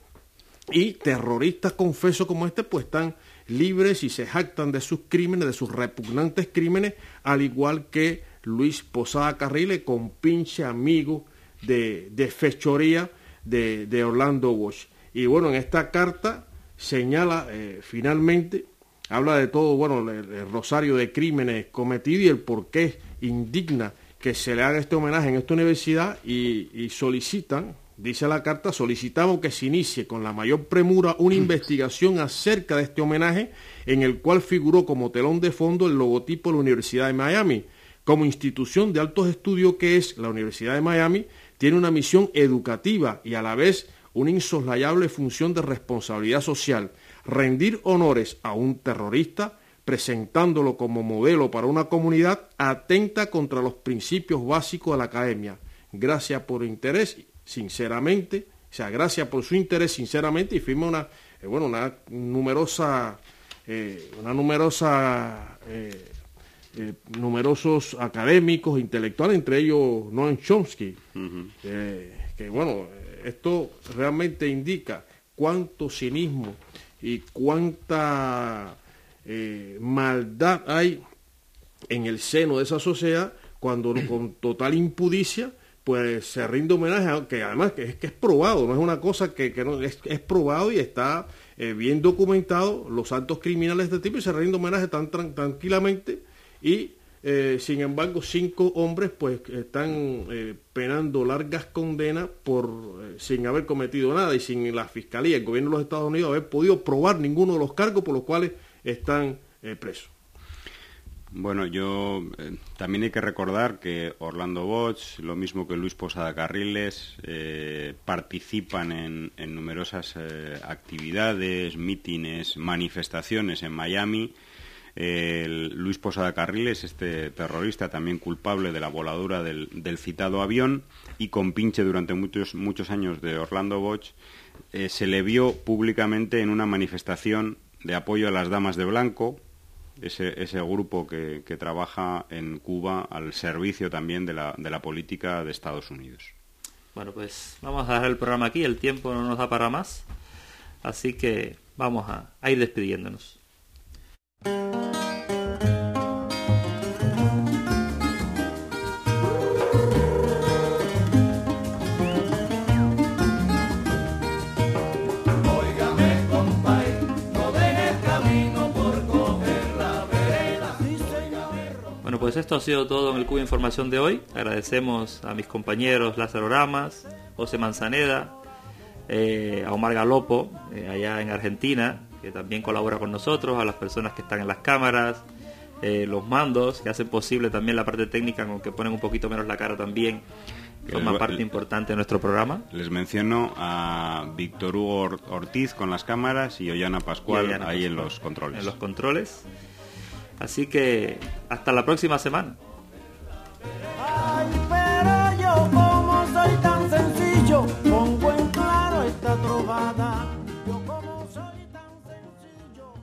[SPEAKER 2] y terroristas confesos como este pues están libres y se jactan de sus crímenes, de sus repugnantes crímenes, al igual que Luis Posada Carriles, compinche amigo de, de fechoría de, de Orlando Bosch. Y bueno, en esta carta señala eh, finalmente, habla de todo, bueno, el, el rosario de crímenes cometidos y el por qué indigna que se le haga este homenaje en esta universidad, y, y solicitan, dice la carta, solicitamos que se inicie con la mayor premura una investigación acerca de este homenaje, en el cual figuró como telón de fondo el logotipo de la Universidad de Miami. Como institución de altos estudios que es la Universidad de Miami, tiene una misión educativa y a la vez una insoslayable función de responsabilidad social: rendir honores a un terrorista, presentándolo como modelo para una comunidad, atenta contra los principios básicos de la academia. Gracias por interés, sinceramente, o sea, gracias por su interés, sinceramente, y firma una, eh, bueno, una numerosa, eh, una numerosa, eh, eh, numerosos académicos, intelectuales, entre ellos Noam Chomsky, uh-huh. eh, que bueno, esto realmente indica cuánto cinismo y cuánta eh, maldad hay en el seno de esa sociedad, cuando con total impudicia pues se rinde homenaje, que además que es que es probado, no es una cosa que, que no, es, es probado y está eh, bien documentado los actos criminales de este tipo, y se rinde homenaje tan, tan tranquilamente, y Eh, sin embargo, cinco hombres pues están eh, penando largas condenas por eh, sin haber cometido nada, y sin la Fiscalía, el gobierno de los Estados Unidos, haber podido probar ninguno de los cargos por los cuales están eh, presos.
[SPEAKER 5] Bueno, yo eh, también hay que recordar que Orlando Bosch, lo mismo que Luis Posada Carriles, eh, participan en, en numerosas eh, actividades, mítines, manifestaciones en Miami, el Luis Posada Carriles, este terrorista también culpable de la voladura del, del citado avión y compinche durante muchos, muchos años de Orlando Bosch, eh, se le vio públicamente en una manifestación de apoyo a las Damas de Blanco, ese, ese grupo que, que trabaja en Cuba al servicio también de la, de la política de Estados Unidos.
[SPEAKER 1] Bueno, pues vamos a dejar el programa aquí, el tiempo no nos da para más, así que vamos a, a ir despidiéndonos. Bueno, pues esto ha sido todo en el Cuba Información de hoy. Agradecemos a mis compañeros Lázaro Ramas, José Manzaneda, eh, a Omar Galopo, eh, allá en Argentina, que también colabora con nosotros, a las personas que están en las cámaras, eh, los mandos, que hacen posible también la parte técnica, aunque ponen un poquito menos la cara también, que forma parte importante de nuestro programa.
[SPEAKER 5] Les menciono a Víctor Hugo Ortiz con las cámaras y Ollana Pascual, y Ollana ahí Pascual, en los controles.
[SPEAKER 1] En los controles. Así que hasta la próxima semana.
[SPEAKER 6] Ay,